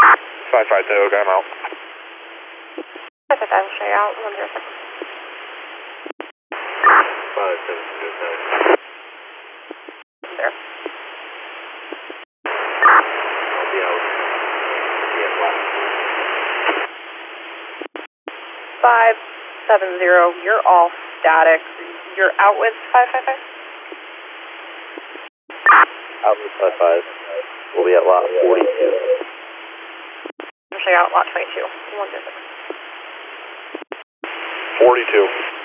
550, okay, I'm out. 555, we'll show you out. 106. 5709. There. I'll be out. Be at last. 570, you're all static. You're out with 555? Out with 55. We'll be at lot 42. We'll show you out lot 22. 106. 42.